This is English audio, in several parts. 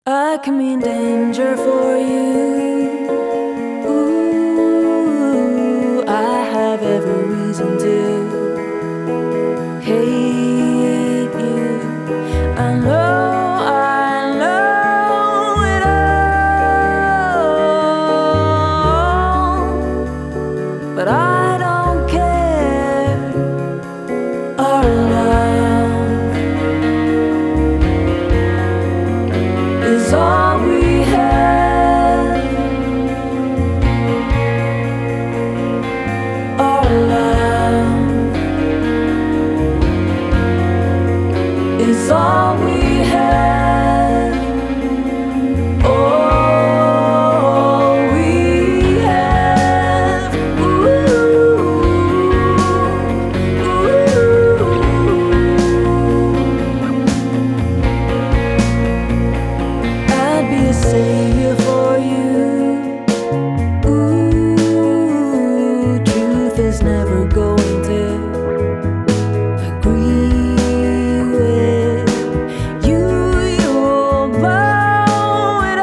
I can mean danger for you. Ooh, I have every reason to hate you. I know it all, but I don't care. Our love is all we have. Our love is all we have. All we have. I'd be a savior for you. Ooh, truth is never going to agree with you. You'll blow it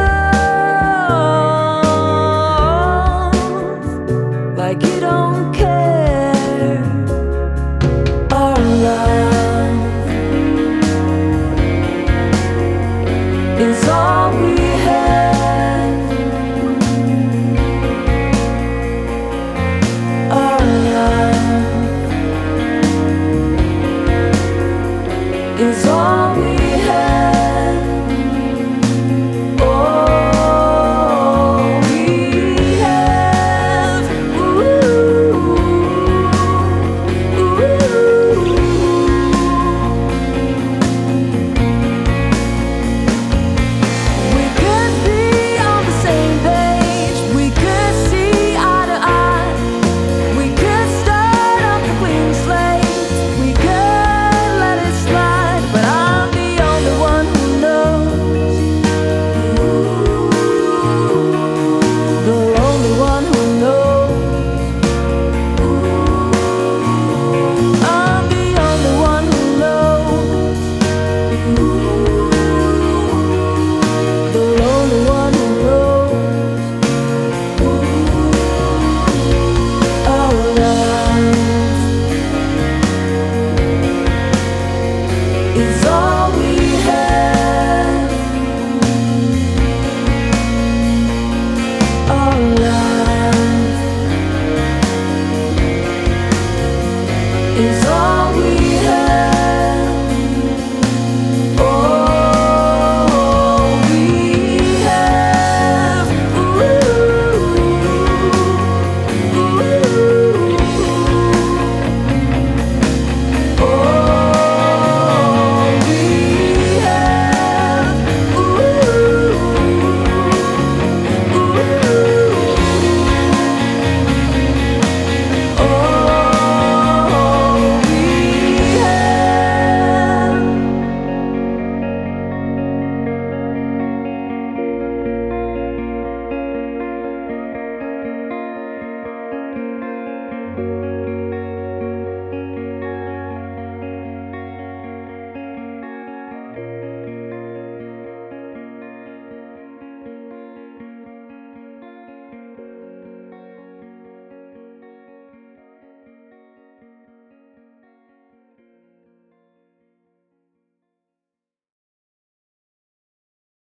off like you don't care. Our love is all we